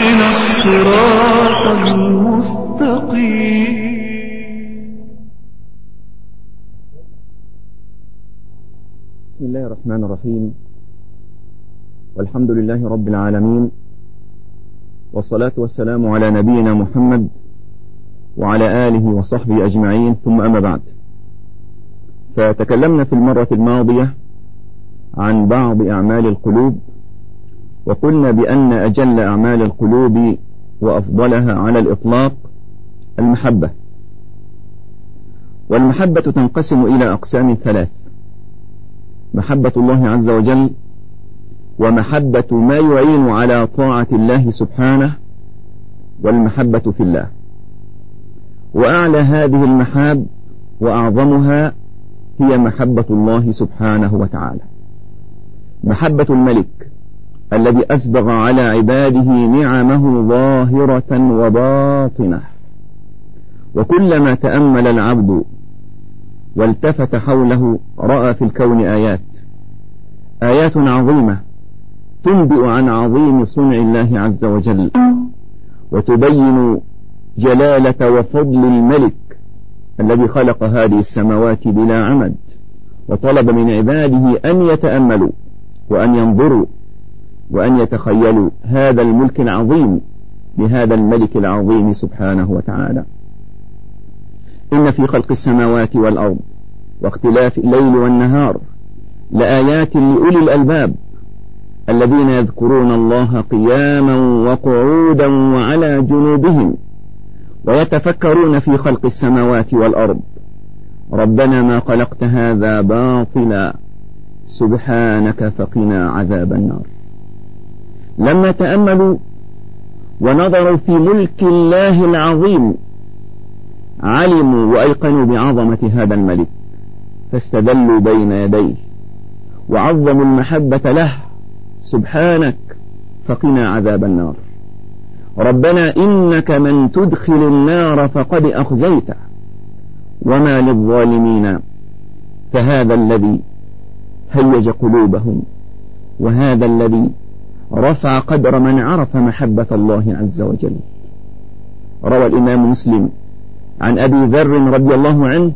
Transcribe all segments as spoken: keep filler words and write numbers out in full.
اهدنا الصراط المستقيم. بسم الله الرحمن الرحيم، والحمد لله رب العالمين، والصلاة والسلام على نبينا محمد وعلى آله وصحبه أجمعين، ثم أما بعد. فتكلمنا في المرة الماضية عن بعض أعمال القلوب، وقلنا بأن أجل أعمال القلوب وأفضلها على الإطلاق المحبة. والمحبة تنقسم إلى أقسام ثلاث: محبة الله عز وجل، ومحبة ما يعين على طاعة الله سبحانه، والمحبة في الله. وأعلى هذه المحاب وأعظمها هي محبة الله سبحانه وتعالى، محبة الملك الذي أسبغ على عباده نعمه ظاهرة وباطنة. وكلما تأمل العبد والتفت حوله رأى في الكون آيات آيات عظيمة تنبئ عن عظيم صنع الله عز وجل، وتبين جلالة وفضل الملك الذي خلق هذه السماوات بلا عمد، وطلب من عباده أن يتأملوا وأن ينظروا وأن يتخيلوا هذا الملك العظيم بهذا الملك العظيم سبحانه وتعالى. إن في خلق السماوات والأرض واختلاف الليل والنهار لآيات لأولي الألباب الذين يذكرون الله قياما وقعودا وعلى جنوبهم ويتفكرون في خلق السماوات والأرض ربنا ما خلقت هذا باطلا سبحانك فقنا عذاب النار. لما تأملوا ونظروا في ملك الله العظيم علموا وأيقنوا بعظمة هذا الملك، فاستدلوا بين يديه وعظموا المحبة له سبحانك فقنا عذاب النار. ربنا إنك من تدخل النار فقد أخزيته وما للظالمين. فهذا الذي هيج قلوبهم، وهذا الذي رفع قدر من عرف محبة الله عز وجل. روى الإمام مسلم عن أبي ذر رضي الله عنه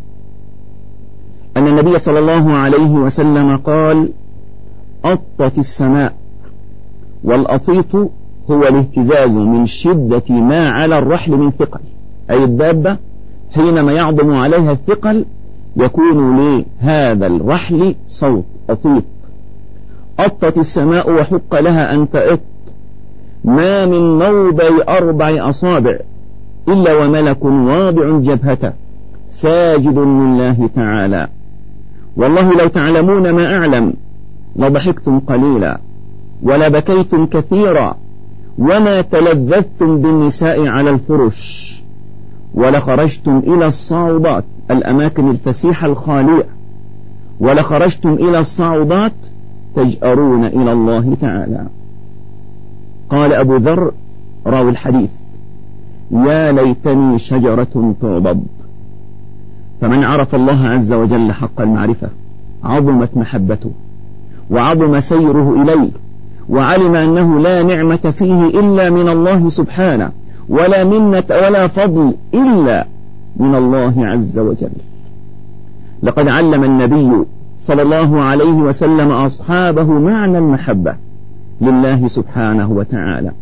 أن النبي صلى الله عليه وسلم قال: أطت السماء. والأطيط هو الاهتزاز من شدة ما على الرحل من ثقل، أي الدابة حينما يعظم عليها الثقل يكون لهذا الرحل صوت أطيط. أطت السماء وحق لها أن تأط، ما من موضع أربع أصابع إلا وملك واضع جبهته ساجد لله تعالى. والله لو تعلمون ما أعلم لضحكتم قليلا ولبكيتم كثيرا وما تلذذتم بالنساء على الفرش ولخرجتم إلى الصعودات، الأماكن الفسيحة الخالية، ولخرجتم إلى الصعودات تجأرون إلى الله تعالى. قال أبو ذر راوي الحديث: يا ليتني شجرة تعضد. فمن عرف الله عز وجل حق المعرفة عظمت محبته وعظم سيره إليه، وعلم أنه لا نعمة فيه إلا من الله سبحانه، ولا منة ولا فضل إلا من الله عز وجل. لقد علم النبي صلى الله عليه وسلم أصحابه معنى المحبة لله سبحانه وتعالى،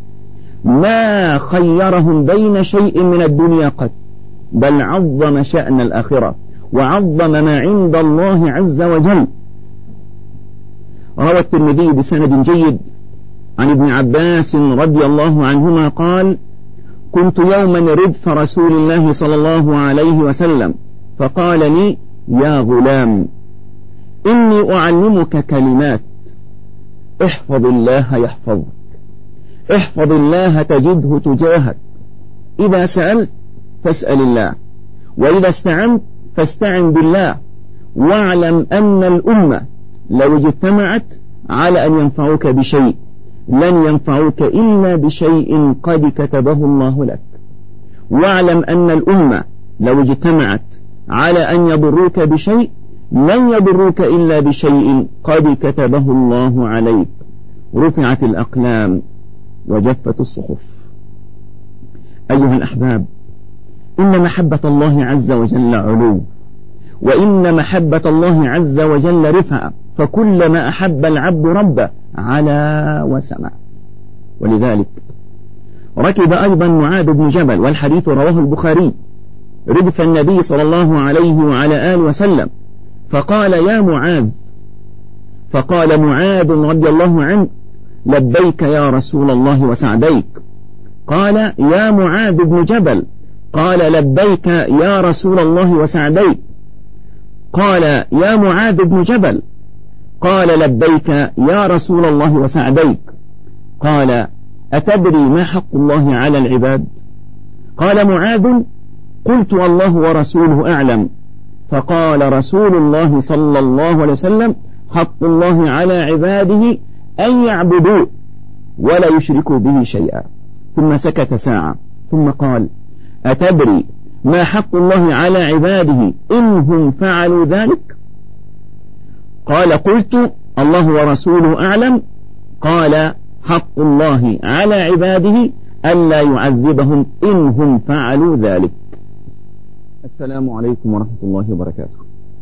ما خيرهم بين شيء من الدنيا قط، بل عظم شأن الآخرة وعظم ما عند الله عز وجل. روى الترمذي بسند جيد عن ابن عباس رضي الله عنهما قال: كنت يوما ردف رسول الله صلى الله عليه وسلم فقال لي: يا غلام إني أعلمك كلمات، احفظ الله يحفظك، احفظ الله تجده تجاهك، إذا سألت فاسأل الله، وإذا استعنت فاستعن بالله، واعلم أن الأمة لو اجتمعت على أن ينفعوك بشيء لن ينفعوك إلا بشيء قد كتبه الله لك، واعلم أن الأمة لو اجتمعت على أن يضروك بشيء لن يضروك إلا بشيء قد كتبه الله عليك. رفعت الأقلام وجفت الصحف. أيها الأحباب، إن محبة الله عز وجل علو، وإن محبة الله عز وجل رفعة، فكلما أحب العبد ربه علا وسمع. ولذلك ركب أيضا معاذ بن جبل، والحديث رواه البخاري، ردف النبي صلى الله عليه وعلى آله وسلم، فقال يا معاذ، فقال معاذ رضي الله عنه لبيك يا رسول الله وسعديك. قال يا معاذ بن جبل، قال لبيك يا رسول الله وسعديك. قال يا معاذ بن جبل، قال لبيك يا رسول الله وسعديك. قال أتدري ما حق الله على العباد؟ قال معاذ قلت الله ورسوله أعلم. فقال رسول الله صلى الله عليه وسلم حق الله على عباده أن يعبدوه ولا يشركوا به شيئا. ثم سكت ساعة ثم قال أتدري ما حق الله على عباده إن هم فعلوا ذلك؟ قال قلت الله ورسوله أعلم. قال حق الله على عباده ألا يعذبهم إن هم فعلوا ذلك. السلام عليكم ورحمة الله وبركاته.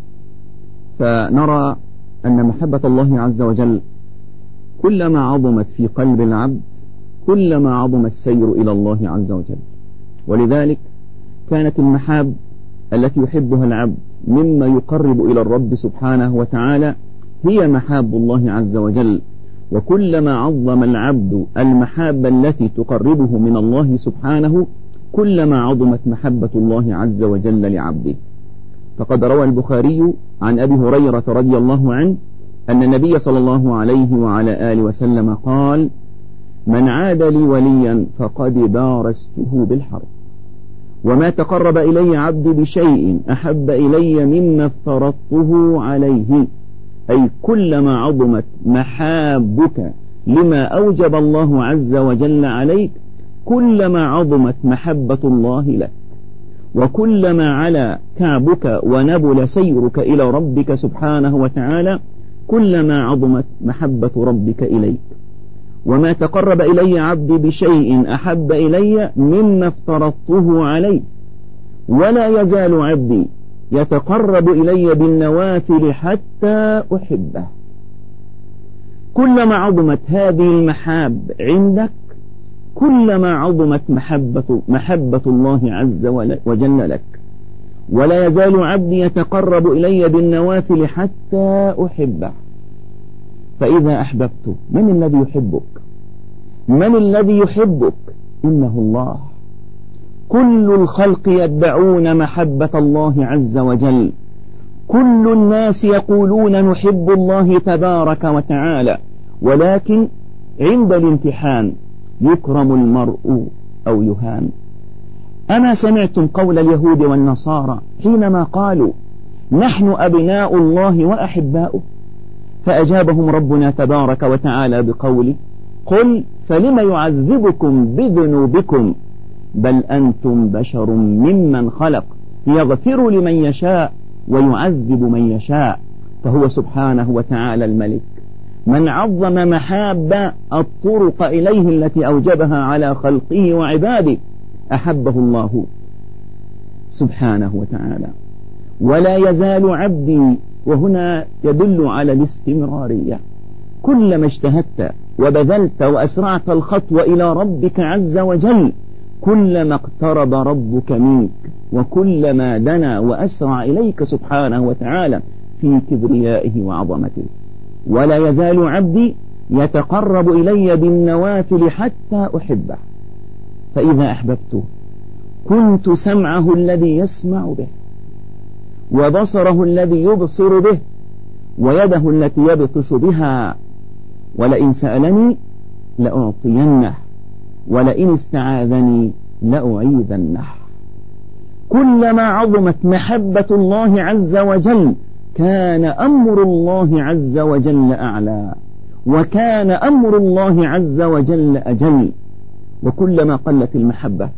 فنرى أن محبة الله عز وجل كلما عظمت في قلب العبد كلما عظم السير إلى الله عز وجل. ولذلك كانت المحاب التي يحبها العبد مما يقرب إلى الرب سبحانه وتعالى هي محاب الله عز وجل. وكلما عظم العبد المحاب التي تقربه من الله سبحانه كلما عظمت محبة الله عز وجل لعبده. فقد روى البخاري عن أبي هريرة رضي الله عنه أن النبي صلى الله عليه وعلى آله وسلم قال من عاد لي وليا فقد بارزته بالحرب، وما تقرب إلي عبدي بشيء أحب إلي مما افترضته عليه. أي كلما عظمت محابك لما أوجب الله عز وجل عليك كلما عظمت محبة الله لك، وكلما علا كعبك ونبل سيرك إلى ربك سبحانه وتعالى كلما عظمت محبة ربك إليك. وما تقرب إلي عبدي بشيء أحب إلي مما افترضته عليه، ولا يزال عبدي يتقرب إلي بالنوافل حتى أحبه. كلما عظمت هذه المحاب عندك كلما عظمت محبة, محبة الله عز وجل لك. ولا يزال عبدي يتقرب إلي بالنوافل حتى أحبه. فإذا أحببته، من الذي يحبك؟ من الذي يحبك؟ إنه الله. كل الخلق يدعون محبة الله عز وجل، كل الناس يقولون نحب الله تبارك وتعالى، ولكن عند الامتحان يكرم المرء أو يهان. أما سمعتم قول اليهود والنصارى حينما قالوا نحن أبناء الله وأحباؤه؟ فأجابهم ربنا تبارك وتعالى بقوله قل فلم يعذبكم بذنوبكم بل أنتم بشر ممن خلق يغفر لمن يشاء ويعذب من يشاء، فهو سبحانه وتعالى الملك. من عظم محاب الطرق إليه التي أوجبها على خلقه وعباده أحبه الله سبحانه وتعالى. ولا يزال عبدي، وهنا يدل على الاستمرارية، كلما اجتهدت وبذلت وأسرعت الخطوة إلى ربك عز وجل كلما اقترب ربك منك، وكلما دنا وأسرع إليك سبحانه وتعالى في كبريائه وعظمته. ولا يزال عبدي يتقرب إلي بالنوافل حتى أحبه. فإذا أحببته كنت سمعه الذي يسمع به، وبصره الذي يبصر به، ويده التي يبطش بها، ولئن سألني لأعطينه، ولئن استعاذني لأعيذنه. كلما عظمت محبة الله عز وجل كان أمر الله عز وجل أعلى، وكان أمر الله عز وجل أجل. وكلما قلت المحبة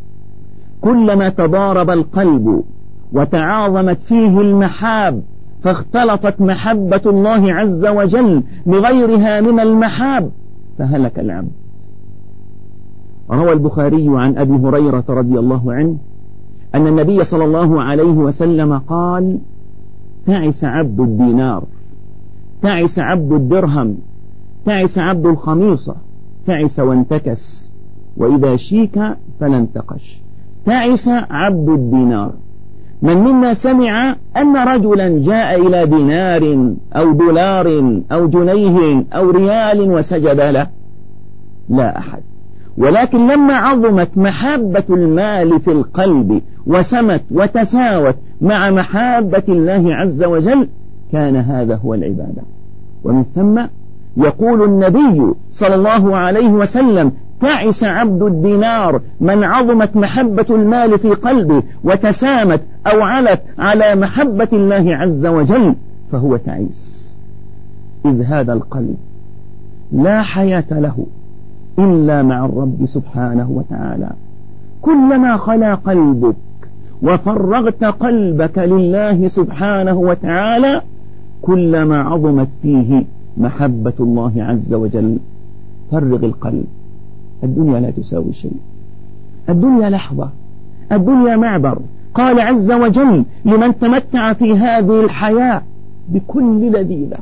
كلما تضارب القلب وتعاظمت فيه المحاب، فاختلطت محبة الله عز وجل بغيرها من المحاب، فهلك العبد. روى البخاري عن أبي هريرة رضي الله عنه أن النبي صلى الله عليه وسلم قال: تعس عبد الدينار، تعس عبد الدرهم، تعس عبد الخميصة، تعس وانتكس، وإذا شيك فلا انتقش. تعس عبد الدينار. من منا سمع أن رجلا جاء إلى دينار أو دولار أو جنيه أو ريال وسجد له؟ لا أحد. ولكن لما عظمت محبة المال في القلب وسمت وتساوت مع محبة الله عز وجل كان هذا هو العبادة. ومن ثم يقول النبي صلى الله عليه وسلم: تعس عبد الدينار، من عظمت محبة المال في قلبه وتسامت أو علت على محبة الله عز وجل فهو تعيس، إذ هذا القلب لا حياة له إلا مع الرب سبحانه وتعالى. كلما خلا قلبك وفرغت قلبك لله سبحانه وتعالى كلما عظمت فيه محبة الله عز وجل. فرغ القلب. الدنيا لا تساوي شيء، الدنيا لحظة، الدنيا معبر. قال عز وجل: لمن تمتع في هذه الحياة بكل لذيذة،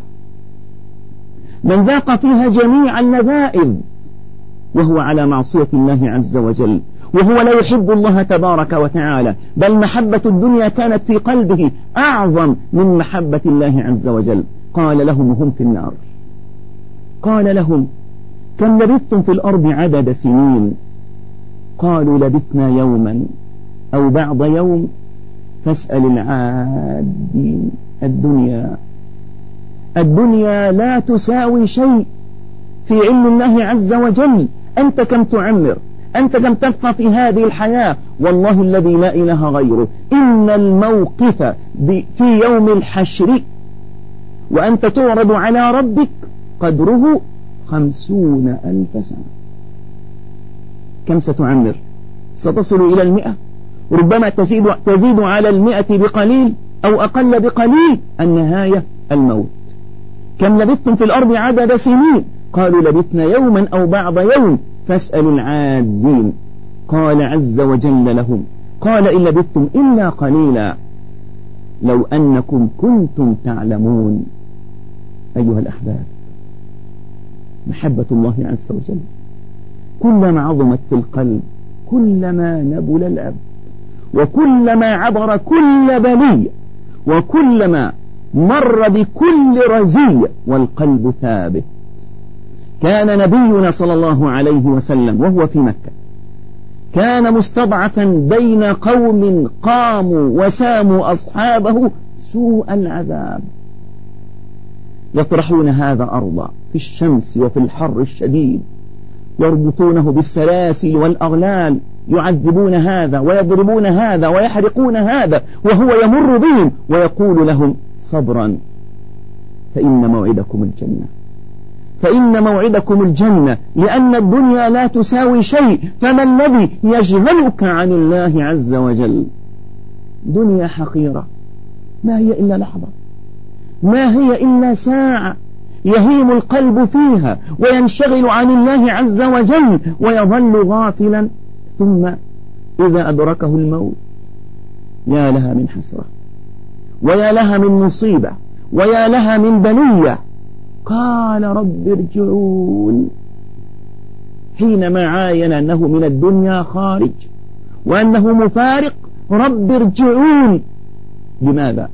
من ذاق فيها جميع اللذائذ وهو على معصية الله عز وجل، وهو لا يحب الله تبارك وتعالى، بل محبة الدنيا كانت في قلبه أعظم من محبة الله عز وجل. قال لهم وهم في النار: قال لهم: كم لبثتم في الأرض عدد سنين؟ قالوا: لبثنا يوما أو بعض يوم فاسأل العادين. الدنيا الدنيا لا تساوي شيء في علم الله عز وجل. أنت كم تعمر؟ أنت كم تبقى في هذه الحياة؟ والله الذي لا إله غيره إن الموقف في يوم الحشر وأنت تعرض على ربك قدره خمسون ألف سنة. كم ستعمر؟ ستصل إلى المئة، ربما تزيد, تزيد على المئة بقليل أو أقل بقليل. النهاية الموت. كم لبثتم في الأرض عدد سنين؟ قالوا: لبثنا يوما أو بعض يوم فاسألوا العادين. قال عز وجل لهم: قال: إن لبثتم إلا قليلا لو أنكم كنتم تعلمون. أيها الأحباب، محبة الله عز وجل كلما عظمت في القلب كلما نبل العبد، وكلما عبر كل بلية، وكلما مر بكل رزية والقلب ثابت. كان نبينا صلى الله عليه وسلم وهو في مكة كان مستضعفا بين قوم قاموا وساموا أصحابه سوء العذاب، يطرحون هذا أرضا في الشمس وفي الحر الشديد، يربطونه بالسلاسل والأغلال، يعذبون هذا ويضربون هذا ويحرقون هذا، وهو يمر بهم ويقول لهم: صبرا فإن موعدكم الجنة، فإن موعدكم الجنة، لأن الدنيا لا تساوي شيء. فما الذي يشغلك عن الله عز وجل؟ دنيا حقيرة، ما هي إلا لحظة، ما هي إلا ساعة يهيم القلب فيها وينشغل عن الله عز وجل ويظل غافلا، ثم إذا أدركه الموت يا لها من حسرة، ويا لها من مصيبة، ويا لها من بلية. قال: رب ارجعون. حينما عاين أنه من الدنيا خارج وأنه مفارق، رب ارجعون. لماذا؟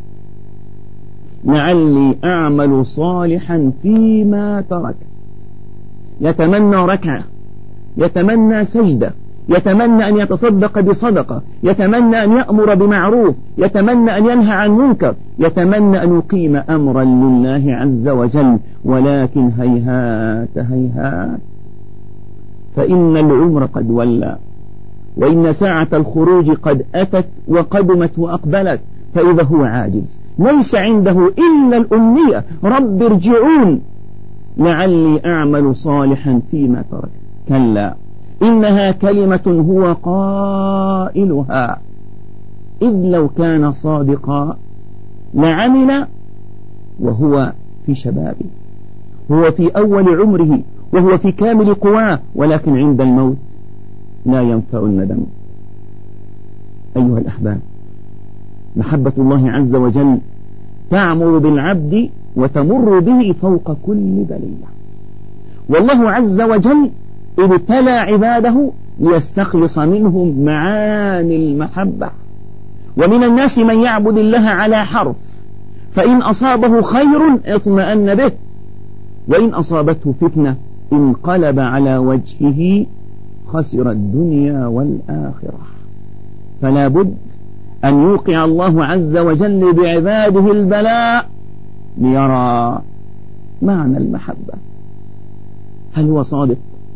لعلي أعمل صالحا فيما ترك. يتمنى ركعة، يتمنى سجدة، يتمنى أن يتصدق بصدقة، يتمنى أن يأمر بمعروف، يتمنى أن ينهى عن منكر، يتمنى أن يقيم أمرا لله عز وجل، ولكن هيهات هيهات، فإن العمر قد ولى، وإن ساعة الخروج قد أتت وقدمت وأقبلت، فإذا هو عاجز ليس عنده إلا الأمنية: رب ارجعون لعلي أعمل صالحا فيما ترك. كلا إنها كلمة هو قائلها، إذ لو كان صادقا لعمل وهو في شبابه، هو في أول عمره، وهو في كامل قواه، ولكن عند الموت لا ينفع الندم. أيها الأحباب، محبة الله عز وجل تعمر بالعبد وتمر به فوق كل بلية. والله عز وجل ابتلى عباده ليستخلص منهم معاني المحبة. ومن الناس من يعبد الله على حرف، فإن أصابه خير اطمأن به، وإن أصابته فتنة انقلب على وجهه خسر الدنيا والآخرة. فلا بد أن يوقع الله عز وجل بعباده البلاء ليرى معنى المحبة. هل هو صادق؟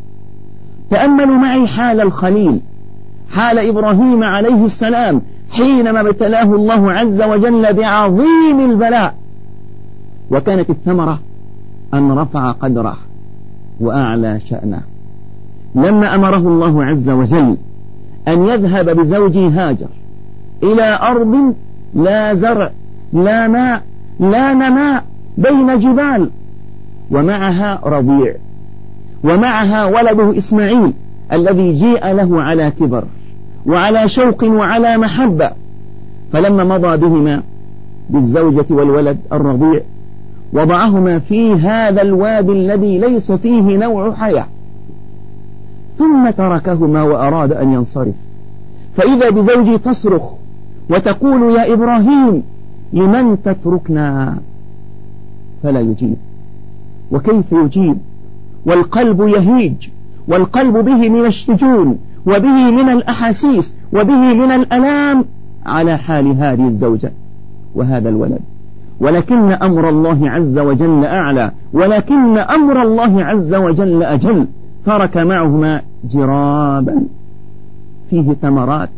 تأملوا معي حال الخليل، حال إبراهيم عليه السلام حينما ابتلاه الله عز وجل بعظيم البلاء، وكانت الثمرة أن رفع قدره وأعلى شأنه. لما أمره الله عز وجل أن يذهب بزوجه هاجر إلى أرض لا زرع لا ماء لا نماء بين جبال، ومعها رضيع، ومعها ولده إسماعيل الذي جيء له على كبر وعلى شوق وعلى محبة، فلما مضى بهما بالزوجة والولد الرضيع وضعهما في هذا الوادي الذي ليس فيه نوع حياة، ثم تركهما وأراد أن ينصرف، فإذا بزوجي تصرخ وتقول يا إبراهيم لمن تتركنا؟ فلا يجيب. وكيف يجيب والقلب يهيج، والقلب به من الشجون وبه من الأحاسيس وبه من الألام على حال هذه الزوجة وهذا الولد. ولكن أمر الله عز وجل أعلى، ولكن أمر الله عز وجل أجل. ترك معهما جرابا فيه ثمرات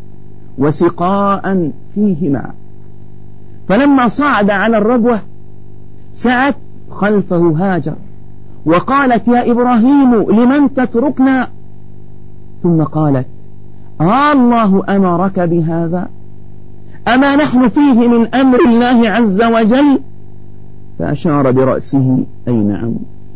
وسقاء فيه ماء. فلما صعد على الربوة سعت خلفه هاجر وقالت يا إبراهيم لمن تتركنا؟ ثم قالت آه الله أمرك بهذا؟ أما نحن فيه من أمر الله عز وجل؟ فأشار برأسه أي نعم.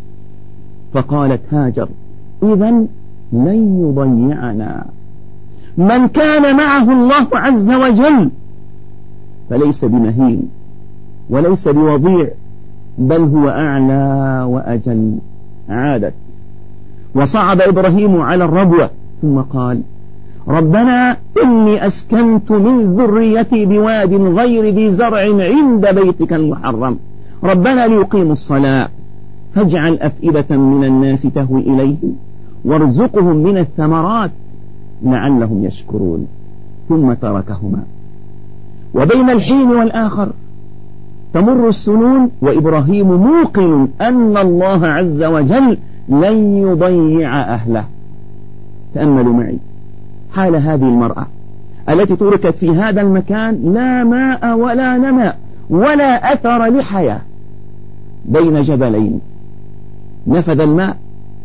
فقالت هاجر إذن لن يضيعنا من كان معه الله عز وجل، فليس بمهين وليس بوضيع، بل هو أعلى وأجل. عادت وصعد إبراهيم على الربوة ثم قال ربنا إني أسكنت من ذريتي بواد غير ذي زرع عند بيتك المحرم ربنا ليقيموا الصلاة فاجعل أفئدة من الناس تهوي إليهم وارزقهم من الثمرات لعلهم يشكرون. ثم تركهما. وبين الحين والآخر تمر السنون وإبراهيم موقن أن الله عز وجل لن يضيع أهله. تأملوا معي حال هذه المرأة التي تركت في هذا المكان لا ماء ولا نماء ولا أثر لحياة بين جبلين. نفذ الماء،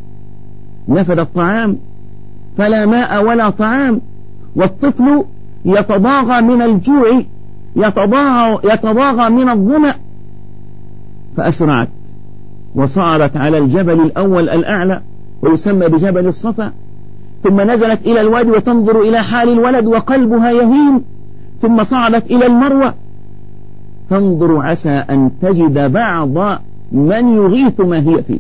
نفذ الطعام، فلا ماء ولا طعام، والطفل يتضاغى من الجوع، يتضاغى, يتضاغى من الظمأ. فأسرعت وصعدت على الجبل الأول الأعلى ويسمى بجبل الصفا، ثم نزلت إلى الوادي وتنظر إلى حال الولد وقلبها يهين، ثم صعدت إلى المروة تنظر عسى أن تجد بعض من يغيث ما هي فيه.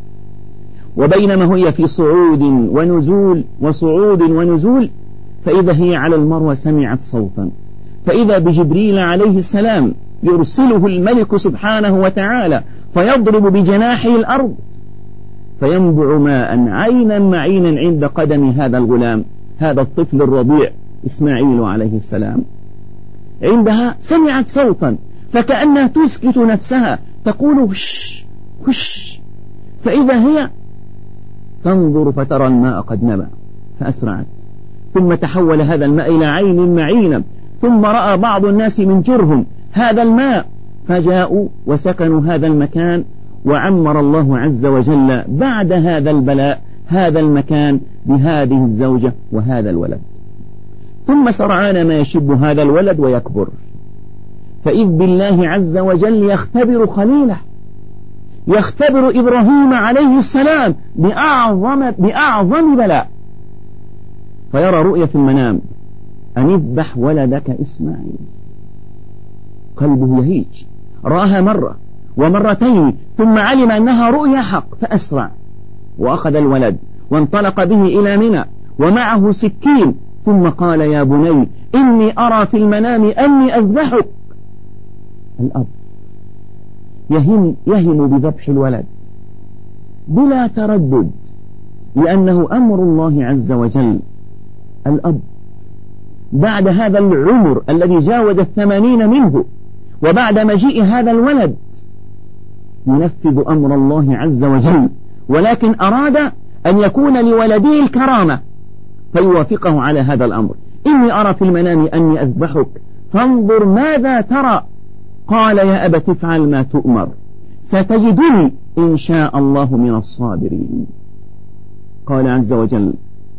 وبينما هي في صعود ونزول وصعود ونزول فإذا هي على المروة سمعت صوتا، فإذا بجبريل عليه السلام يرسله الملك سبحانه وتعالى فيضرب بجناحه الأرض فينبع ماء عينا معينا عند قدم هذا الغلام، هذا الطفل الرضيع إسماعيل عليه السلام. عندها سمعت صوتا فكأنها تسكت نفسها تقول هش هش، فإذا هي تنظر فترى الماء قد نبع فأسرعت، ثم تحول هذا الماء إلى عين معينة، ثم رأى بعض الناس من جرهم هذا الماء فجاءوا وسكنوا هذا المكان، وعمر الله عز وجل بعد هذا البلاء هذا المكان بهذه الزوجة وهذا الولد. ثم سرعان ما يشب هذا الولد ويكبر، فإذ بالله عز وجل يختبر خليله، يختبر إبراهيم عليه السلام بأعظم, بأعظم بلاء. فيرى رؤيا في المنام أن يذبح ولدك إسماعيل، قلبه يهيج، رآها مرة ومرتين ثم علم أنها رؤيا حق فأسرع وأخذ الولد وانطلق به إلى منى ومعه سكين، ثم قال يا بني إني أرى في المنام أني أذبحك. الأب يهم, يهم بذبح الولد بلا تردد لأنه أمر الله عز وجل. الأب بعد هذا العمر الذي جاوز الثمانين منه وبعد مجيء هذا الولد ينفذ أمر الله عز وجل، ولكن أراد أن يكون لولده الكرامة فيوافقه على هذا الأمر. إني أرى في المنام أني أذبحك فانظر ماذا ترى. قال يا أبت افعل ما تؤمر ستجدني إن شاء الله من الصابرين. قال عز وجل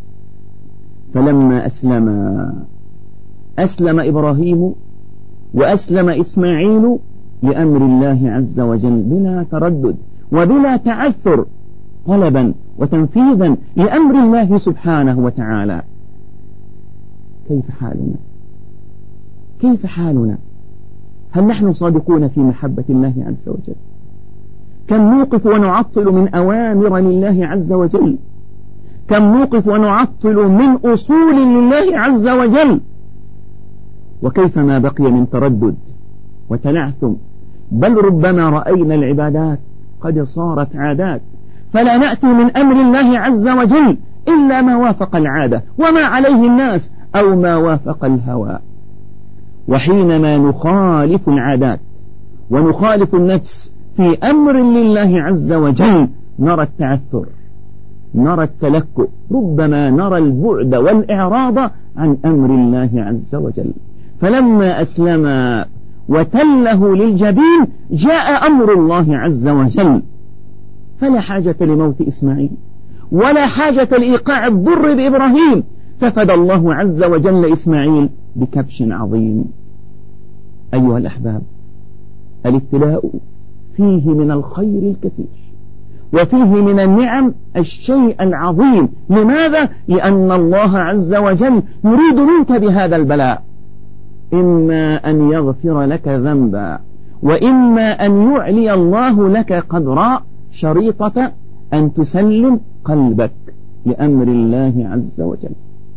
فلما أسلم أسلم إبراهيم وأسلم إسماعيل لأمر الله عز وجل بلا تردد وبلا تعثر، طلبا وتنفيذا لأمر الله سبحانه وتعالى. كيف حالنا؟ كيف حالنا؟ هل نحن صادقون في محبة الله عز وجل؟ كم نوقف ونعطل من أوامر لله عز وجل؟ كم نوقف ونعطل من أصول لله عز وجل؟ وكيف ما بقي من تردد وتلعثم، بل ربما رأينا العبادات قد صارت عادات، فلا نأتي من أمر الله عز وجل إلا ما وافق العادة وما عليه الناس أو ما وافق الهوى. وحينما نخالف العادات ونخالف النفس في أمر لله عز وجل نرى التعثر، نرى التلكؤ، ربما نرى البعد والإعراض عن أمر الله عز وجل. فلما أسلم وتله للجبين جاء أمر الله عز وجل، فلا حاجة لموت إسماعيل ولا حاجة لإيقاع الضر بإبراهيم، ففدى الله عز وجل إسماعيل بكبش عظيم. أيها الأحباب، الابتلاء فيه من الخير الكثير وفيه من النعم الشيء العظيم. لماذا؟ لأن الله عز وجل يريد منك بهذا البلاء إما أن يغفر لك ذنبا وإما أن يعلي الله لك قدرا، شريطة أن تسلم قلبك لأمر الله عز وجل.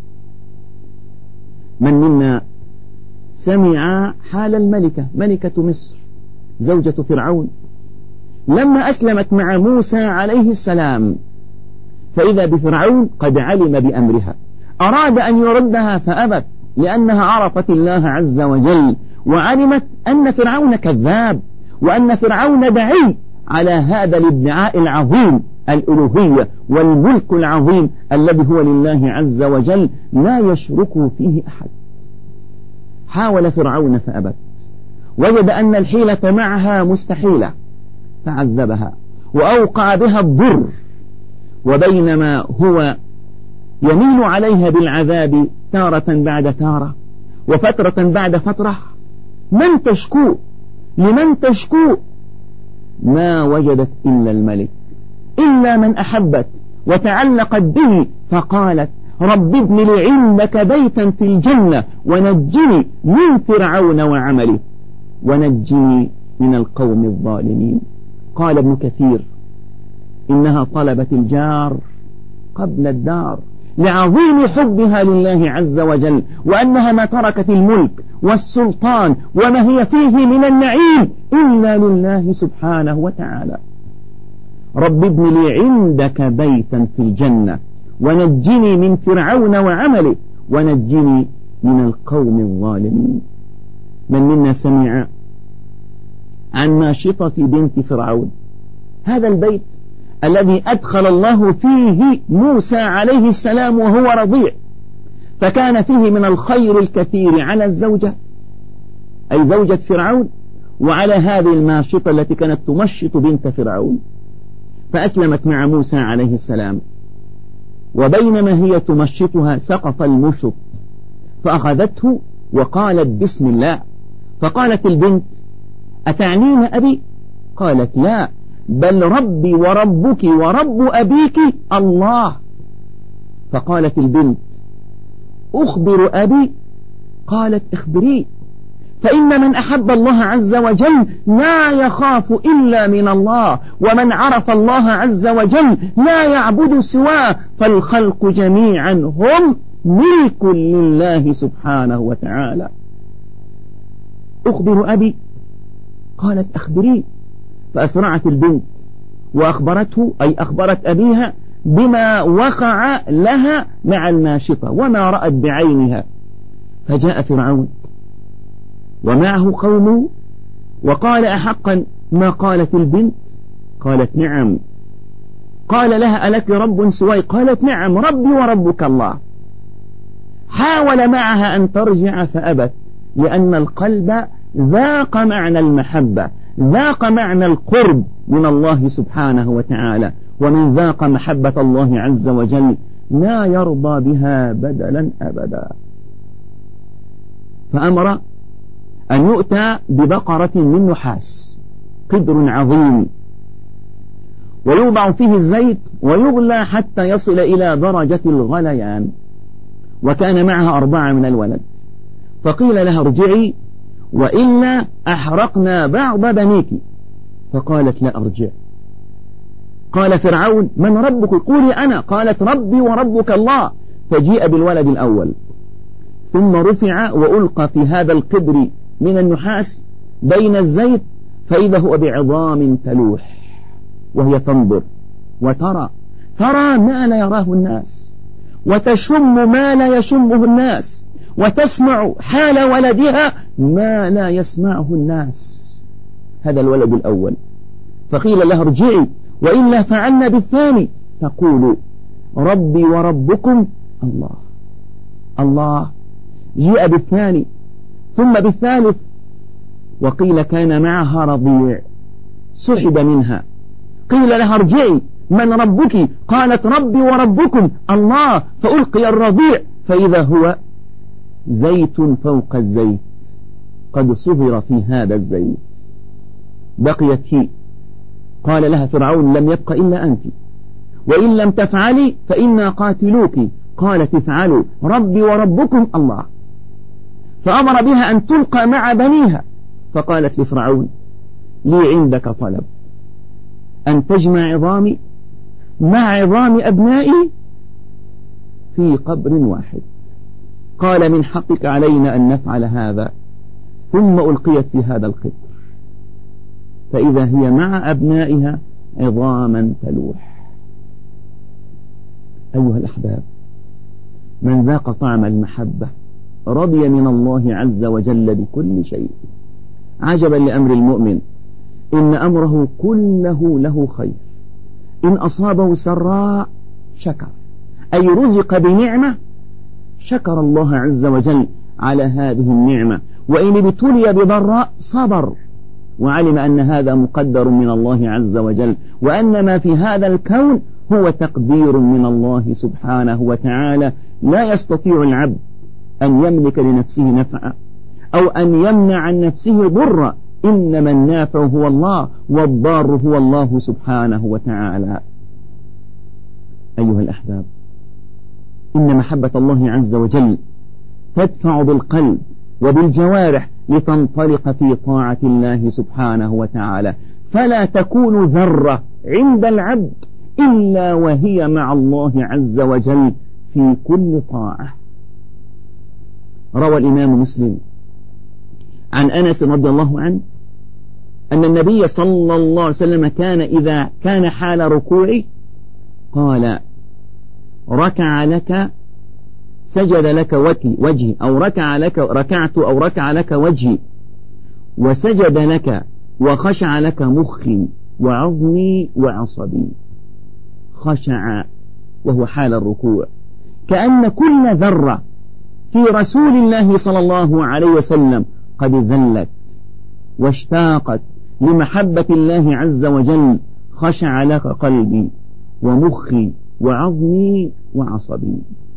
من منا سمع حال الملكة ملكة مصر زوجة فرعون لما أسلمت مع موسى عليه السلام، فإذا بفرعون قد علم بأمرها، أراد أن يردها فأبت لأنها عرفت الله عز وجل وعلمت أن فرعون كذاب وأن فرعون دعي على هذا الادعاء العظيم، الألوهية والملك العظيم الذي هو لله عز وجل لا يشرك فيه أحد. حاول فرعون فأبت، وجد أن الحيلة معها مستحيلة فعذبها وأوقع بها الضر، وبينما هو يميل عليها بالعذاب تارة بعد تارة وفترة بعد فترة، من تشكو؟ لمن تشكو؟ ما وجدت إلا الملك، إلا من أحبت وتعلقت به، فقالت رب ابن لي عندك بيتا في الجنة ونجني من فرعون وعمله ونجني من القوم الظالمين. قال ابن كثير إنها طلبت الجار قبل الدار لعظيم حبها لله عز وجل، وأنها ما تركت الملك والسلطان وما هي فيه من النعيم إلا لله سبحانه وتعالى. رب ابن لي عندك بيتا في الجنة ونجني من فرعون وعمله ونجني من القوم الظالمين. من منا سمع عن ناشطة بنت فرعون، هذا البيت الذي أدخل الله فيه موسى عليه السلام وهو رضيع، فكان فيه من الخير الكثير على الزوجة أي زوجة فرعون وعلى هذه الناشطة التي كانت تمشط بنت فرعون، فأسلمت مع موسى عليه السلام، وبينما هي تمشطها سقط المشط فأخذته وقالت بسم الله، فقالت البنت أتعنين أبي؟ قالت لا، بل ربي وربك ورب أبيك الله. فقالت البنت أخبر أبي؟ قالت اخبري، فإن من أحب الله عز وجل لا يخاف إلا من الله، ومن عرف الله عز وجل لا يعبد سواه، فالخلق جميعا هم ملك لله سبحانه وتعالى. أخبر أبي؟ قالت أخبري. فأسرعت البنت وأخبرته، أي أخبرت أبيها بما وقع لها مع الماشطة وما رأت بعينها. فجاء فرعون ومعه قومه وقال: أحقا ما قالت البنت؟ قالت: نعم. قال لها: ألك رب سواي؟ قالت: نعم، ربي وربك الله. حاول معها أن ترجع فأبت، لأن القلب ذاق معنى المحبة، ذاق معنى القرب من الله سبحانه وتعالى، ومن ذاق محبة الله عز وجل لا يرضى بها بدلا أبدا. فأمر أن يؤتى ببقرة من نحاس، قدر عظيم، ويوضع فيه الزيت ويغلى حتى يصل إلى درجة الغليان، وكان معها أربعة من الولد. فقيل لها: ارجعي وإلا أحرقنا بعض بنيك. فقالت: لا أرجع. قال فرعون: من ربك؟ قولي أنا. قالت: ربي وربك الله. فجيء بالولد الأول، ثم رفع وألقى في هذا القدر من النحاس بين الزيت، فإذا هو بعظام تلوح، وهي تنظر وترى ترى ما لا يراه الناس، وتشم ما لا يشمه الناس، وتسمع حال ولدها ما لا يسمعه الناس. هذا الولد الأول. فقيل لها: ارجعي وإلا فعلنا بالثاني. تقول: ربي وربكم الله. الله. جاء بالثاني ثم بالثالث، وقيل كان معها رضيع سحب منها. قيل لها: ارجعي، من ربك؟ قالت: ربي وربكم الله. فألقي الرضيع، فإذا هو زيت فوق الزيت، قد صهر في هذا الزيت. بقيت هي. قال لها فرعون: لم يبق إلا أنت، وإن لم تفعلي فإنا قاتلوك. قالت: افعلوا، ربي وربكم الله. فأمر بها أن تلقى مع بنيها. فقالت لفرعون: لي عندك طلب، أن تجمع عظامي مع عظام أبنائي في قبر واحد. قال: من حقك علينا أن نفعل هذا. ثم ألقيت في هذا القبر، فإذا هي مع أبنائها عظاما تلوح. أيها الأحباب، من ذاق طعم المحبة رضي من الله عز وجل بكل شيء. عجبا لأمر المؤمن، إن أمره كله له خير. إن أصابه سراء شكر، أي رزق بنعمة، شكر الله عز وجل على هذه النعمة. وإن ابتلي بضراء صبر، وعلم أن هذا مقدر من الله عز وجل، وأن ما في هذا الكون هو تقدير من الله سبحانه وتعالى. لا يستطيع العبد أن يملك لنفسه نفعا أو أن يمنع عن نفسه ضرا، إنما النافع هو الله، والضار هو الله سبحانه وتعالى. أيها الأحباب، إن محبة الله عز وجل تدفع بالقلب وبالجوارح لتنطلق في طاعة الله سبحانه وتعالى، فلا تكون ذرة عند العبد إلا وهي مع الله عز وجل في كل طاعة. روى الإمام مسلم عن أنس رضي الله عنه أن النبي صلى الله عليه وسلم كان إذا كان حال ركوعه قال: ركع لك سجد لك وجهي، أو ركع لك ركعت أو ركع لك وجهي، وسجد لك وخشع لك مخي وعظمي وعصبي. خشع وهو حال الركوع، كأن كل ذرة في رسول الله صلى الله عليه وسلم قد ذلت واشتاقت لمحبة الله عز وجل. خشع لك قلبي ومخي وعظمي وعصبي.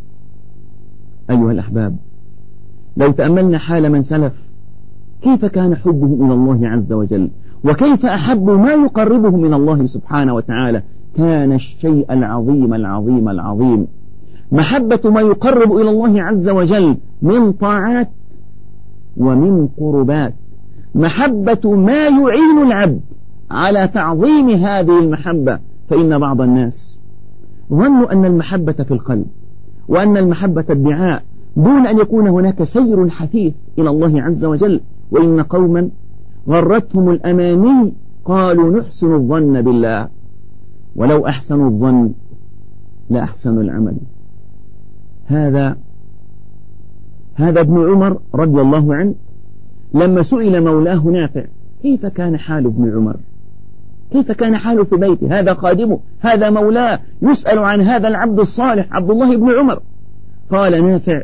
أيها الأحباب، لو تأملنا حال من سلف، كيف كان حبه إلى الله عز وجل، وكيف أحب ما يقربه من الله سبحانه وتعالى. كان الشيء العظيم العظيم العظيم. محبة ما يقرب إلى الله عز وجل من طاعات ومن قربات، محبة ما يعين العبد على تعظيم هذه المحبة. فإن بعض الناس ظنوا أن المحبة في القلب، وأن المحبة ادعاء، دون أن يكون هناك سير حثيث إلى الله عز وجل. وإن قوما غرتهم الأماني قالوا نحسن الظن بالله، ولو أحسنوا الظن لأحسنوا العمل. هذا هذا ابن عمر رضي الله عنه لما سئل مولاه نافع كيف كان حال ابن عمر، كيف كان حاله في بيته، هذا خادمه، هذا مولاه، يسأل عن هذا العبد الصالح عبد الله بن عمر. قال نافع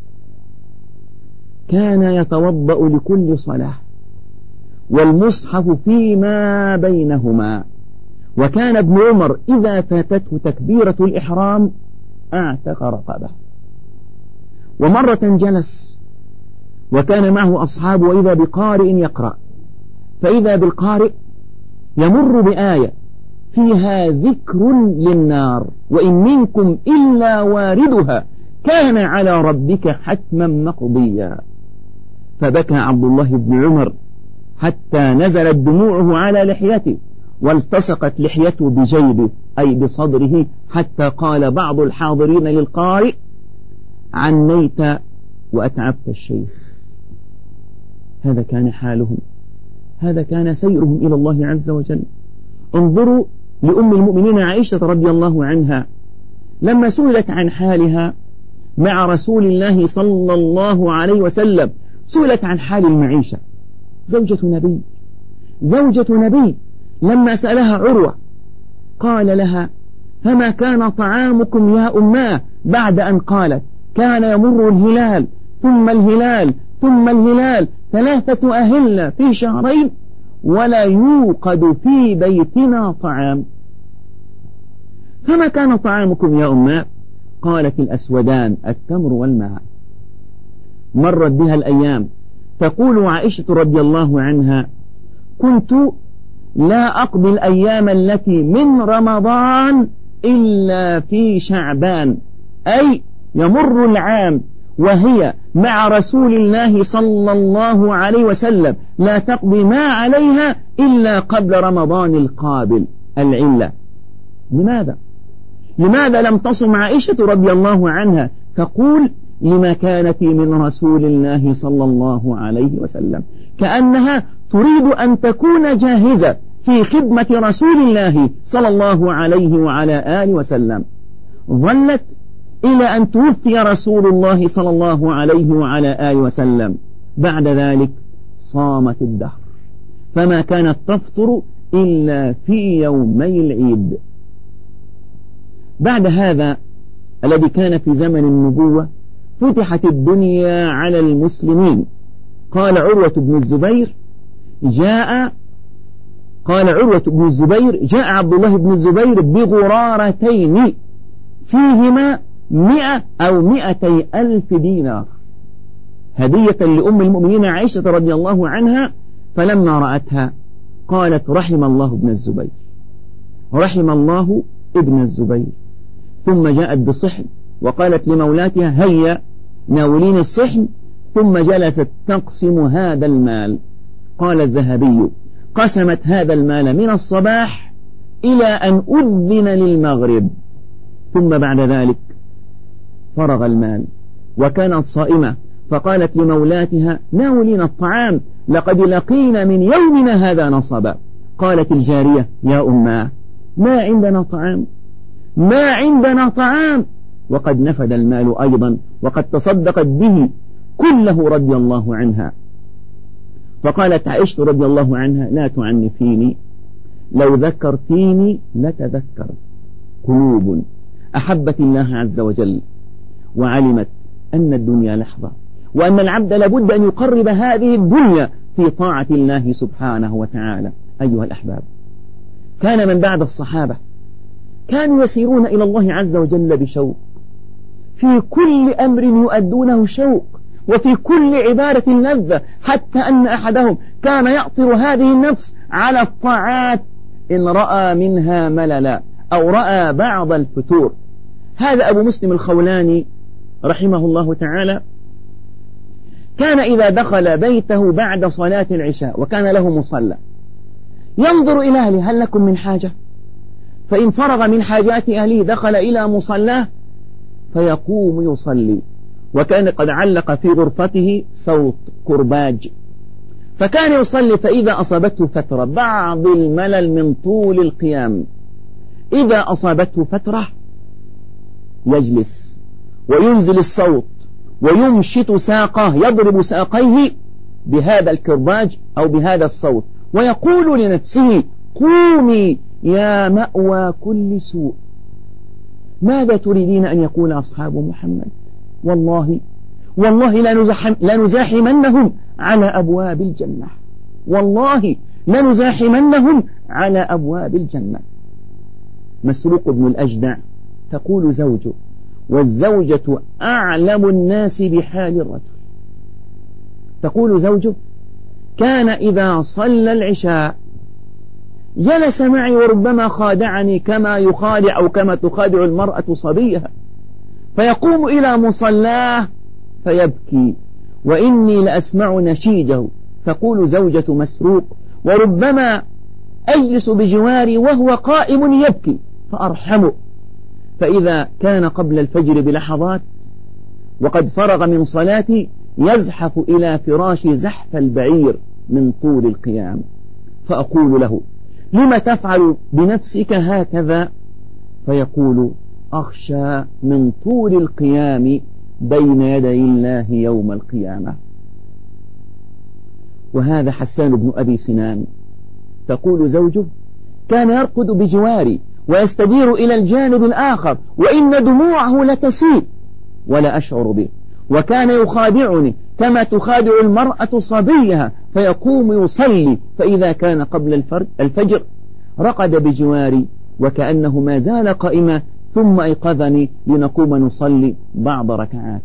كان يتوضأ لكل صلاة والمصحف فيما بينهما، وكان ابن عمر إذا فاتته تكبيرة الإحرام اعتق رقبه. ومرة جلس وكان معه أصحاب، وإذا بقارئ يقرأ، فإذا بالقارئ يمر بآية فيها ذكر للنار وإن منكم إلا واردها كان على ربك حتما مقضيا، فبكى عبد الله بن عمر حتى نزلت دموعه على لحيته والتصقت لحيته بجيبه أي بصدره، حتى قال بعض الحاضرين للقارئ عنيت وأتعبت الشيخ. هذا كان حالهم، هذا كان سيرهم إلى الله عز وجل. انظروا لأم المؤمنين عائشة رضي الله عنها لما سئلت عن حالها مع رسول الله صلى الله عليه وسلم، سئلت عن حال المعيشة، زوجة نبي زوجة نبي لما سألها عروة قال لها فما كان طعامكم يا أماه، بعد أن قالت كان يمر الهلال ثم الهلال ثم الهلال ثلاثة أهلة في شهرين ولا يوقد في بيتنا طعام. فما كان طعامكم يا أماه؟ قالت الأسودان التمر والماء. مرت بها الأيام، تقول عائشة رضي الله عنها كنت لا أقضي الأيام التي من رمضان إلا في شعبان، أي يمر العام وهي مع رسول الله صلى الله عليه وسلم لا تقضي ما عليها إلا قبل رمضان القابل. العلة لماذا؟ لماذا لم تصم عائشة رضي الله عنها؟ تقول لمكانتي من رسول الله صلى الله عليه وسلم، كأنها تريد أن تكون جاهزة في خدمة رسول الله صلى الله عليه وعلى آله وسلم. ظلت إلى أن توفي رسول الله صلى الله عليه وعلى آله وسلم، بعد ذلك صامت الدهر، فما كانت تفطر إلا في يومي العيد. بعد هذا الذي كان في زمن النبوة فتحت الدنيا على المسلمين. قال عروة بن الزبير جاء قال عروة بن الزبير جاء عبد الله بن الزبير بغرارتين فيهما مئة أو مئتي ألف دينار هدية لأم المؤمنين عائشة رضي الله عنها، فلما رأتها قالت رحم الله ابن الزبير، رحم الله ابن الزبير. ثم جاءت بصحن وقالت لمولاتها هيا ناولين الصحن، ثم جلست تقسم هذا المال. قال الذهبي قسمت هذا المال من الصباح إلى أن أذن للمغرب، ثم بعد ذلك فرغ المال وكانت صائمة، فقالت لمولاتها ناولين الطعام لقد لقينا من يومنا هذا نصبا. قالت الجارية يا أماه ما عندنا طعام ما عندنا طعام وقد نفد المال أيضا وقد تصدقت به كله رضي الله عنها. فقالت عائشة رضي الله عنها لا تعنفيني، لو ذكرتيني لتذكر. قلوب أحبت الله عز وجل وعلمت أن الدنيا لحظة، وأن العبد لابد أن يقرب هذه الدنيا في طاعة الله سبحانه وتعالى. أيها الأحباب، كان من بعد الصحابة كانوا يسيرون إلى الله عز وجل بشوق، في كل أمر يؤدونه شوق، وفي كل عبادة لذة، حتى أن أحدهم كان يأطر هذه النفس على الطاعات إن رأى منها مللا أو رأى بعض الفتور. هذا أبو مسلم الخولاني رحمه الله تعالى كان إذا دخل بيته بعد صلاة العشاء وكان له مصلى ينظر إلى أهله هل لكم من حاجة؟ فإن فرغ من حاجات أهله دخل إلى مصلاه فيقوم يصلي. وكان قد علق في غرفته صوت كرباج، فكان يصلي فإذا أصابته فترة بعض الملل من طول القيام، إذا أصابته فترة يجلس وينزل الصوت ويمشط ساقه، يضرب ساقيه بهذا الكرباج أو بهذا الصوت، ويقول لنفسه قومي يا مأوى كل سوء. ماذا تريدين أن يقول أصحاب محمد؟ والله والله لنزاحمنهم على أبواب الجنة، والله لنزاحمنهم على أبواب الجنة. مسروق بن الأجدع تقول زوجه، والزوجة أعلم الناس بحال الرجل، تقول زوجه كان إذا صلى العشاء جلس معي وربما خادعني كما يخادع أو كما تخادع المرأة صبيها، فيقوم إلى مصلاه فيبكي وإني لأسمع نشيجه. تقول زوجة مسروق وربما أجلس بجواري وهو قائم يبكي فأرحمه، فإذا كان قبل الفجر بلحظات وقد فرغ من صلاتي يزحف إلى فراشي زحف البعير من طول القيام، فأقول له لم تفعل بنفسك هكذا؟ فيقول أخشى من طول القيام بين يدي الله يوم القيامة. وهذا حسان بن أبي سنان تقول زوجه كان يرقد بجواري ويستدير إلى الجانب الآخر وإن دموعه لتسيل ولا أشعر به، وكان يخادعني كما تخادع المرأة صبيها، فيقوم يصلي فإذا كان قبل الفجر رقد بجواري وكأنه ما زال قائما ثم أيقظني لنقوم نصلي بعض ركعات.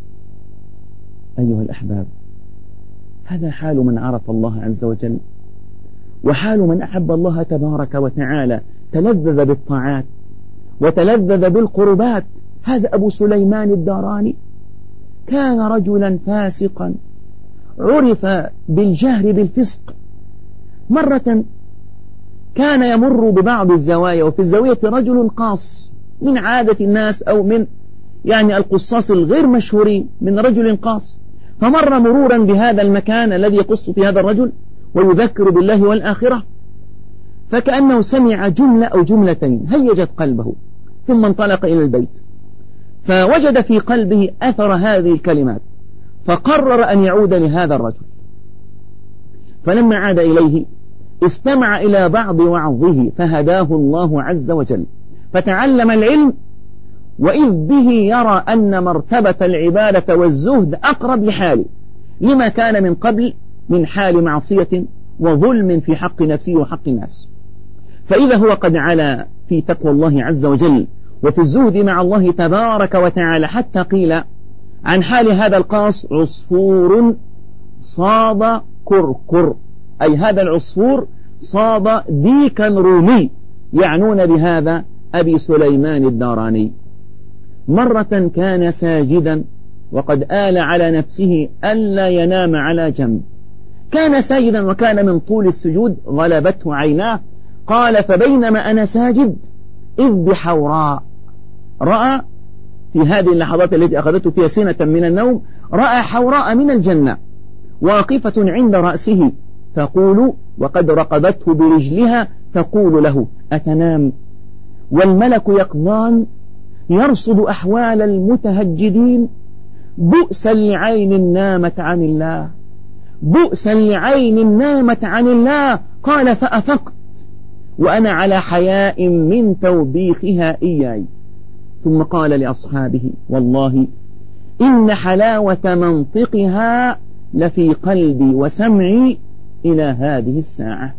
أيها الأحباب، هذا حال من عرف الله عز وجل، وحال من أحب الله تبارك وتعالى، تلذذ بالطاعات وتلذذ بالقربات. هذا أبو سليمان الداراني كان رجلا فاسقا عرف بالجهر بالفسق. مرة كان يمر ببعض الزوايا وفي الزاوية رجل قاص من عادة الناس أو من يعني القصاص الغير مشهورين، من رجل قاص، فمر مرورا بهذا المكان الذي يقص في هذا الرجل ويذكر بالله والآخرة، فكأنه سمع جملة أو جملتين هيجت قلبه، ثم انطلق إلى البيت فوجد في قلبه أثر هذه الكلمات، فقرر أن يعود لهذا الرجل. فلما عاد إليه استمع إلى بعض وعظه فهداه الله عز وجل، فتعلم العلم، وإذ به يرى أن مرتبة العبادة والزهد أقرب لحاله لما كان من قبل من حال معصية وظلم في حق نفسه وحق الناس. فإذا هو قد علا في تقوى الله عز وجل وفي الزهد مع الله تبارك وتعالى، حتى قيل عن حال هذا القاص عصفور صاد كركر، أي هذا العصفور صاد ديكا رومي، يعنون بهذا أبي سليمان الداراني. مرة كان ساجدا وقد آل على نفسه ألا ينام على جنب، كان ساجدا وكان من طول السجود غلبته عيناه، قال فبينما أنا ساجد إذ بحوراء، رأى في هذه اللحظات التي أخذته فيها سنة من النوم، رأى حوراء من الجنة واقفة عند رأسه تقول وقد رقدته برجلها تقول له أتنام والملك يقضان يرصد أحوال المتهجدين، بؤسا لعين نامت عن الله، بؤسا لعين نامت عن الله. قال فأفقت وأنا على حياء من توبيخها إياي، ثم قال لأصحابه والله إن حلاوة منطقها لفي قلبي وسمعي إلى هذه الساعة.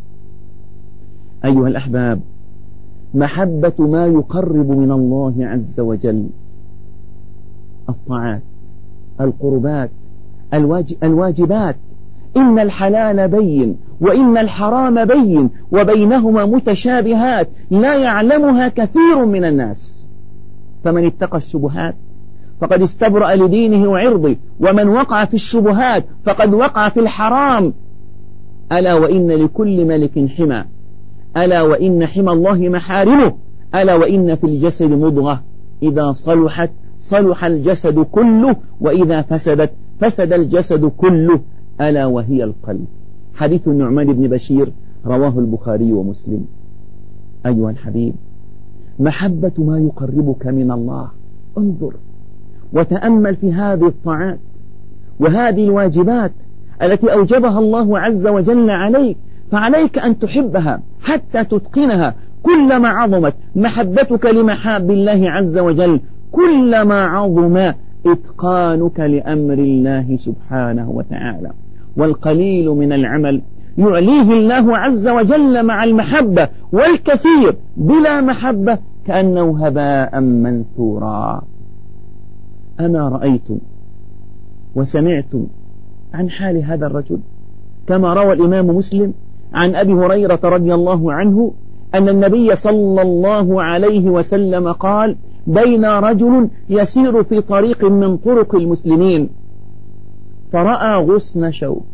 أيها الأحباب، محبة ما يقرب من الله عز وجل، الطاعات، القربات، الواجبات، إن الحلال بين وإن الحرام بين وبينهما متشابهات لا يعلمها كثير من الناس، فمن اتقى الشبهات فقد استبرأ لدينه وعرضه، ومن وقع في الشبهات فقد وقع في الحرام. ألا وإن لكل ملك حمى، ألا وإن حمى الله محارمه، ألا وإن في الجسد مضغة إذا صلحت صلح الجسد كله، وإذا فسدت فسد الجسد كله، ألا وهي القلب. حديث النعمان بن بشير رواه البخاري ومسلم. أيها الحبيب، محبة ما يقربك من الله. انظر وتأمل في هذه الطاعات وهذه الواجبات التي أوجبها الله عز وجل عليك، فعليك أن تحبها حتى تتقنها. كلما عظمت محبتك لمحاب الله عز وجل كلما عظم إتقانك لأمر الله سبحانه وتعالى. والقليل من العمل يعليه الله عز وجل مع المحبة، والكثير بلا محبة كأنه هباء منثورا. أما رأيتم وسمعتم عن حال هذا الرجل كما روى الإمام مسلم عن أبي هريرة رضي الله عنه أن النبي صلى الله عليه وسلم قال: بين رجل يسير في طريق من طرق المسلمين فرأى غصن شوك،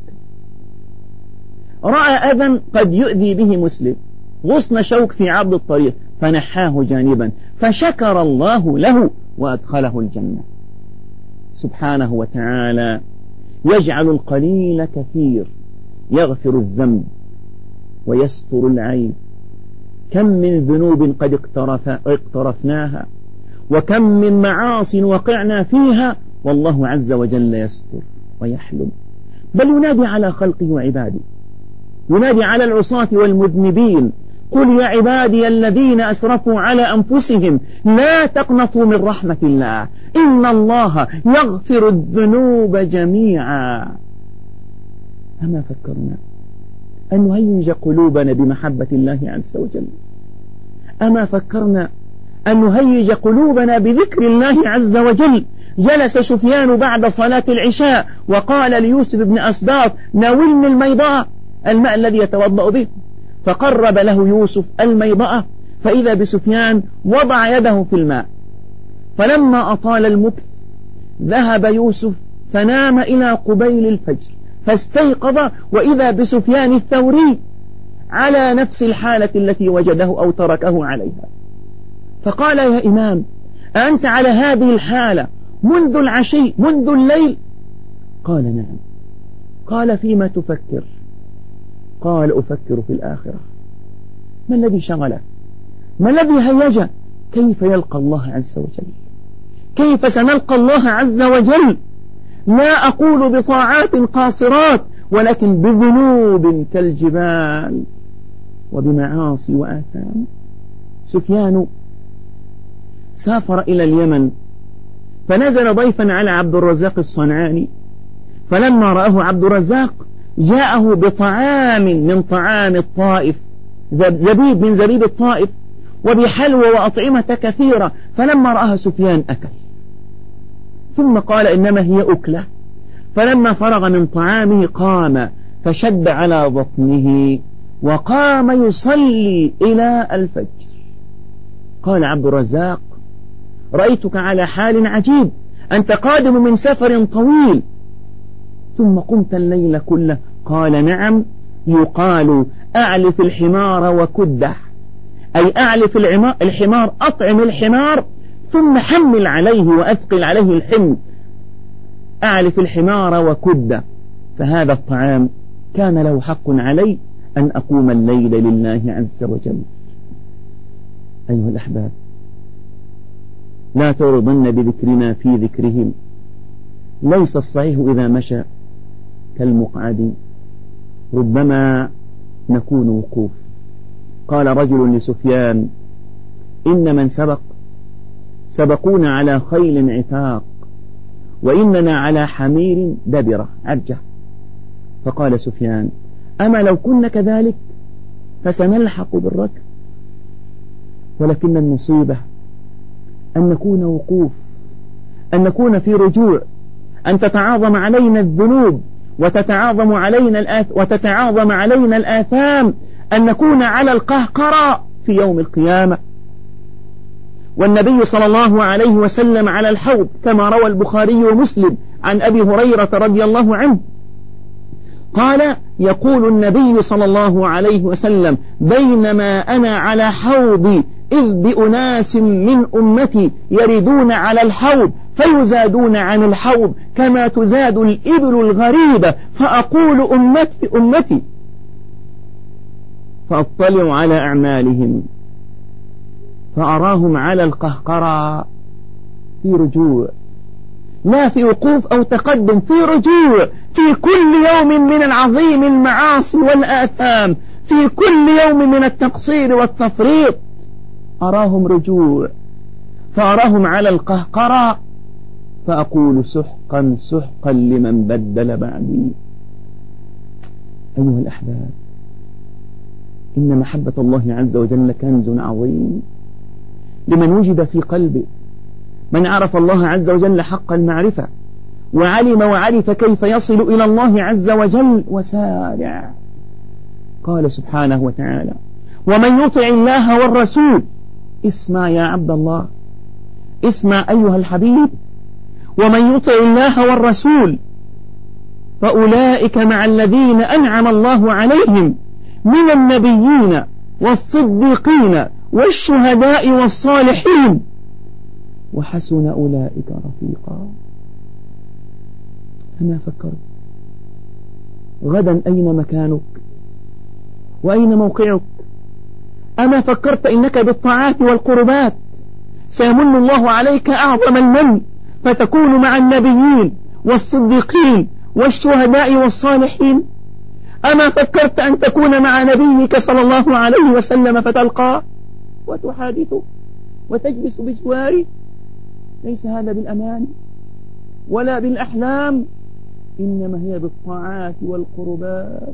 رأى أذى قد يؤذي به مسلم، غصن شوك في عرض الطريق، فنحاه جانبا، فشكر الله له وأدخله الجنة. سبحانه وتعالى يجعل القليل كثير، يغفر الذنب ويستر العيب. كم من ذنوب قد اقترف اقترفناها، وكم من معاص وقعنا فيها، والله عز وجل يستر ويحلم، بل ينادي على خلقه وعباده، ينادي على العصاة والمذنبين: قل يا عبادي الذين أسرفوا على أنفسهم لا تقنطوا من رحمة الله إن الله يغفر الذنوب جميعا. أما فكرنا أن نهيج قلوبنا بمحبة الله عز وجل؟ أما فكرنا أن نهيج قلوبنا بذكر الله عز وجل؟ جلس سفيان بعد صلاة العشاء وقال ليوسف بن أسباط: ناولني الميضاء، الماء الذي يتوضأ به. فقرب له يوسف الميضاء، فإذا بسفيان وضع يده في الماء، فلما أطال المكث ذهب يوسف فنام إلى قبيل الفجر، فاستيقظ وإذا بسفيان الثوري على نفس الحالة التي وجده أو تركه عليها، فقال: يا إمام، أنت على هذه الحالة منذ العشي منذ الليل؟ قال: نعم. قال: فيما تفكر؟ قال: أفكر في الآخرة. ما الذي شغله؟ ما الذي هيج؟ كيف يلقى الله عز وجل؟ كيف سنلقى الله عز وجل؟ لا أقول بطاعات قاصرات، ولكن بذنوب كالجبال وبمعاصي وآثام. سفيان سافر إلى اليمن فنزل ضيفا على عبد الرزاق الصنعاني، فلما رآه عبد الرزاق جاءه بطعام من طعام الطائف، زبيب من زبيب الطائف، وبحلوى وأطعمة كثيرة، فلما رآها سفيان أكل، ثم قال: إنما هي أكلة. فلما فرغ من طعامه قام فشد على بطنه وقام يصلي إلى الفجر. قال عبد الرزاق: رأيتك على حال عجيب، أنت قادم من سفر طويل ثم قمت الليل كله. قال: نعم، يقال أعلف الحمار وكده، أي أعلف الحمار، أطعم الحمار ثم حمل عليه وأثقل عليه الحمل، أعلف الحمار وكده. فهذا الطعام كان له حق علي أن أقوم الليل لله عز وجل. أيها الأحباب، لا ترضن بذكرنا في ذكرهم، ليس الصحيح إذا مشى كالمقعد، ربما نكون وقوف. قال رجل لسفيان: إن من سبق سبقونا على خيل عتاق، وإننا على حمير دبرة عرجة. فقال سفيان: أما لو كنا كذلك فسنلحق بالركب، ولكن المصيبة أن نكون وقوف، أن نكون في رجوع، أن تتعاظم علينا الذنوب وتتعاظم علينا الآث وتتعاظم علينا الآثام، أن نكون على القهقرة في يوم القيامة. والنبي صلى الله عليه وسلم على الحوض كما روى البخاري ومسلم عن أبي هريرة رضي الله عنه قال يقول النبي صلى الله عليه وسلم بينما أنا على حوضي إذ بأناس من أمتي يردون على الحوض فيزادون عن الحوض كما تزاد الإبل الغريبة فأقول أمتي أمتي فأطلع على أعمالهم فأراهم على القهقرى في رجوع، لا في وقوف أو تقدم، في رجوع في كل يوم من العظيم المعاصي والآثام، في كل يوم من التقصير والتفريط أراهم رجوع، فأراهم على القهقرى فأقول سحقا سحقا لمن بدل بعدي. أيها الأحباب، إن محبة الله عز وجل كنز عظيم لمن وجد في قلبه، من عرف الله عز وجل حق المعرفة وعلم وعرف كيف يصل إلى الله عز وجل وسارع. قال سبحانه وتعالى ومن يطع الله والرسول، اسمع يا عبد الله، اسمع أيها الحبيب، ومن يطع الله والرسول فأولئك مع الذين أنعم الله عليهم من النبيين والصديقين والشهداء والصالحين وحسن أولئك رفيقا. أما فكرت غدا أين مكانك وأين موقعك؟ أما فكرت إنك بالطاعات والقربات سيمن الله عليك أعظم المن فتكون مع النبيين والصديقين والشهداء والصالحين؟ أما فكرت أن تكون مع نبيك صلى الله عليه وسلم فتلقاه وتحادثه وتجلس بجواره؟ ليس هذا بالأمان ولا بالأحلام، إنما هي بالطاعات والقربات.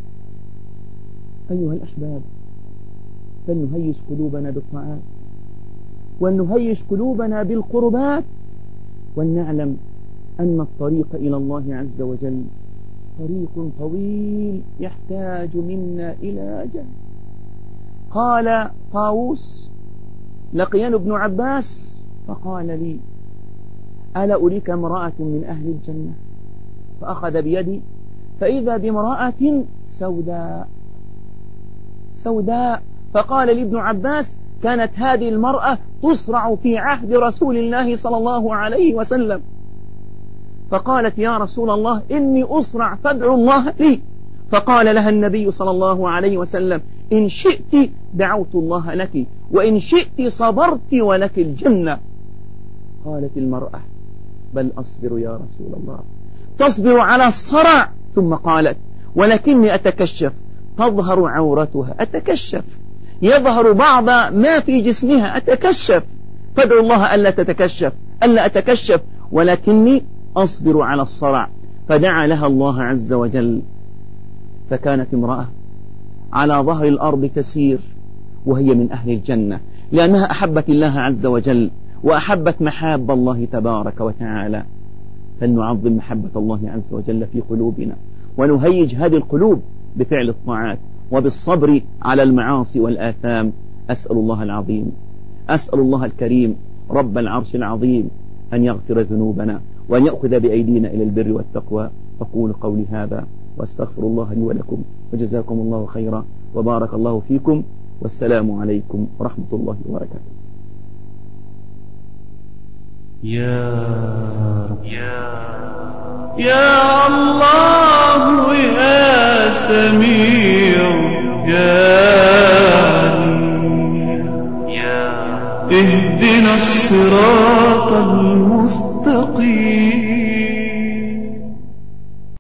أيها الأحباب، فلنهيج قلوبنا بالطاعات ولنهيج قلوبنا بالقربات، ولنعلم أن الطريق إلى الله عز وجل طريق طويل يحتاج منا إلى جهد. قال طاووس لقيان ابن عباس فقال لي ألا أريك امرأة من أهل الجنة؟ فأخذ بيدي فإذا بامرأة سوداء سوداء فقال لي ابن عباس كانت هذه المرأة تصرع في عهد رسول الله صلى الله عليه وسلم، فقالت يا رسول الله إني أصرع فادعو الله لي، فقال لها النبي صلى الله عليه وسلم إن شئت دعوت الله لك وإن شئت صبرت ولك الجنة. قالت المرأة بل أصبر يا رسول الله، تصبر على الصرع. ثم قالت ولكني أتكشف، تظهر عورتها، أتكشف، يظهر بعض ما في جسمها، أتكشف، فادعو الله ألا تتكشف ألا أتكشف ولكني أصبر على الصرع. فدعا لها الله عز وجل، فكانت امرأة على ظهر الأرض تسير وهي من أهل الجنة، لأنها أحبت الله عز وجل وأحبت محاب الله تبارك وتعالى. فلنعظم محبة الله عز وجل في قلوبنا ونهيج هذه القلوب بفعل الطاعات وبالصبر على المعاصي والآثام. أسأل الله العظيم، أسأل الله الكريم رب العرش العظيم أن يغفر ذنوبنا وأن يأخذ بأيدينا إلى البر والتقوى. أقول قولي هذا وأستغفر الله لي ولكم، وجزاكم الله خيرا وبارك الله فيكم، والسلام عليكم ورحمة الله وبركاته. يا رب يا الله يا سميع يا عليم، اهدنا الصراط المستقيم.